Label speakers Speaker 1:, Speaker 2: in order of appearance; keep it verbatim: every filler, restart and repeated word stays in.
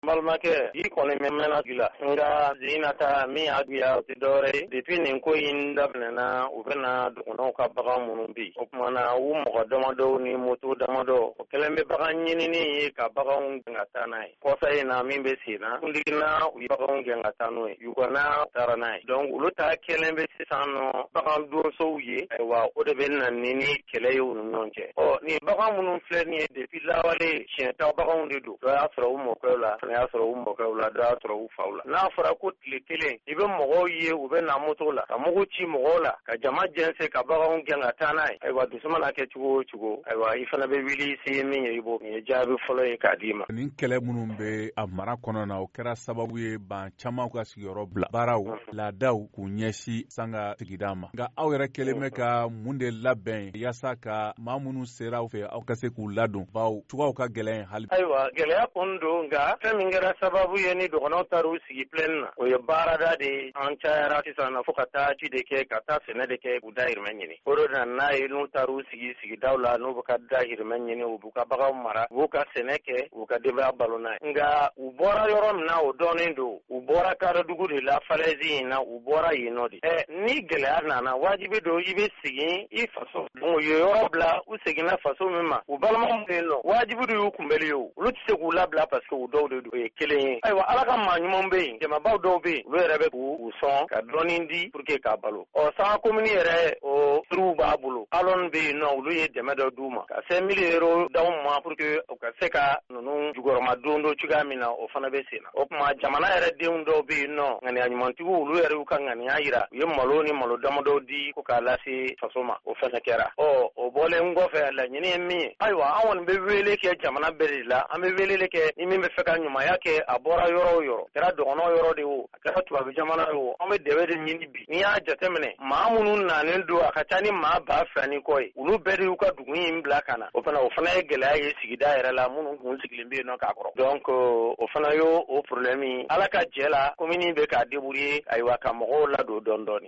Speaker 1: Balmake, i kɔni mɛ mɛnna gila nka zinata min y'a diya o tɛ dɔwɛrɛ depuis nin ko in daminɛna u bɛna dɔgɔnɔw ka bagan minnu bi o kumana u mɔgɔ damadɔ ni moto damadɔ o kɛlen bɛ bagan ɲinini ye ka baganw gɛn ka taa n'a ye kɔfɛ in na min bɛ sen na kundigina u ye baganw gɛn ka taa n'o ye Uganda taara n'a ye donc olu ta kɛlen bɛ sisan nɔ bagan donsow ye ayiwa o de bɛ na ni ni kɛlɛ ye u ni ɲɔgɔn cɛ ɔ nin bagan minnu filɛ nin ye depuis lawale siɲɛta baganw de don dɔ y'a sɔrɔ u mɔkɛw la y'a sɔrɔ u mɔkɛw la dɔ y'a sɔrɔ u faw la n'a fɔra ko tile kelen i bɛ mɔgɔw ye u bɛ na moto la ka mugu ci mɔgɔw la ka jama jɛnse ka baganw gɛn ka taa n'a ye ayiwa dusu mana kɛ cogo o cogo ayiwa i fana bɛ wuli se min ye i b'o nin ye jaabi fɔlɔ ye k'a d'i ma.
Speaker 2: Nin kɛlɛ minnu bɛ a mara kɔnɔ na o kɛra sababu ye ban caman ka sigiyɔrɔ bila baaraw laadaw k'u ɲɛsin sanga sigida ma nka aw yɛrɛ kɛlen bɛ ka mun de labɛn yaasa ka maa minnu sera aw fɛ aw ka se k'u ladon baw cogoyaw ka gɛlɛn hali.
Speaker 1: Ayiwa gɛlɛya kɔni don nka fɛn min kɛra sababu ye ni dɔgɔnɔw taar'u sigi plɛni na o ye baarada de an cayara sisan na fo ka taa ci de kɛ ka taa sɛnɛ de kɛ k'u dahirimɛ ɲini o de na n'a ye n'u taar'u sigi sigidaw la n'u bɛ ka dahirimɛ ɲini u b'u ka baganw mara u b'u ka sɛnɛ kɛ u ka denbaya balo n'a ye nka u bɔra yɔrɔ min na o dɔnnen don u bɔra Karadugu de la falaisie in na u bɔra yen nɔ de ɛ ni gɛlɛya nana wajibi don i bɛ segin i faso donc u ye yɔrɔ bila u seginna faso min ma u balimaw bɛ yen nɔ wajibi don y'u kunbɛli ye olu tɛ se k'u labila parce que u dɔw de don o ye kelen ye ayiwa ala ka maa ɲumanw bɛ yen jamabaw dɔw bɛ yen olu yɛrɛ bɛ k'u sɔn ka dɔɔnin di pour que k'a balo ɔ sanga komini yɛrɛ o turu b'a bolo alɔn bɛ yen nɔ olu ye dɛmɛ dɔ d'u ma ka se mille euro d'aw ma pour que u ka se ka ninnu jukɔrɔma don dɔ cogoya min na o fana bɛ sen na o tuma jamana yɛrɛ denw dɔw bɛ yen nɔ ŋaniya ɲumantigiw olu yɛrɛ y'u ka ŋaniya yira u ye malo ni malo damadɔ di ko k'a lase faso ma o fana kɛra ɔ o bɔlen kɔfɛ laɲini ye min ye ayiwa an kɔni bɛ wele kɛ jamana bɛɛ de la an bɛ wele kɛ ni min bɛ fɛ ka ɲumanya kɛ a bɔra yɔrɔ o yɔrɔ a kɛra dɔgɔnɔ yɔrɔ de o a kɛra tubabu jamana ye o an bɛ dɛbɛ de ɲini bi n'i y'a jateminɛ maa minnu nanen don a ka ca ni maa ba fila ni kɔ ye olu bɛɛ de y'u ka dugu in bila ka na o fana o fana ye gɛlɛya ye sigida yɛrɛ la minnu kun sigilen bɛ yen nɔ k'a kɔrɔ donc o fana y'o o problème ala ka jɛ la komini bɛ k'a débrouiller ayiwa ka mɔgɔw ladon dɔɔnin dɔɔnin